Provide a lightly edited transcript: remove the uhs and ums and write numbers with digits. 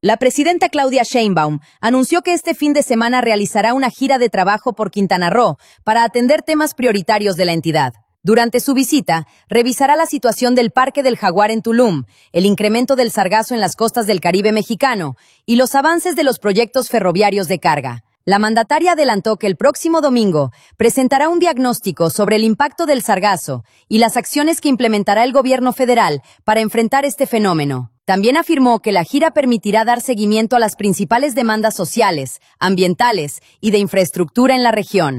La presidenta Claudia Sheinbaum anunció que este fin de semana realizará una gira de trabajo por Quintana Roo para atender temas prioritarios de la entidad. Durante su visita, revisará la situación del Parque del Jaguar en Tulum, el incremento del sargazo en las costas del Caribe mexicano y los avances de los proyectos ferroviarios de carga. La mandataria adelantó que el próximo domingo presentará un diagnóstico sobre el impacto del sargazo y las acciones que implementará el gobierno federal para enfrentar este fenómeno. También afirmó que la gira permitirá dar seguimiento a las principales demandas sociales, ambientales y de infraestructura en la región.